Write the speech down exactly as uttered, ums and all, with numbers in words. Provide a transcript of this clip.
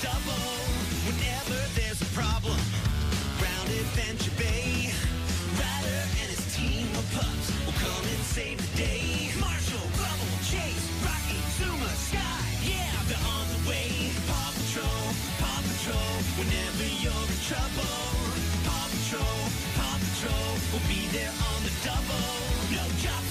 double. Whenever there's a problem round Adventure Bay, Ryder and his team of pups will come and save the day. Marshall, Rubble, Chase, Rocky, Zuma, Sky, yeah, they're on the way. Paw Patrol, Paw Patrol, whenever you're in trouble. Paw Patrol, Paw Patrol, will be there on the double. No job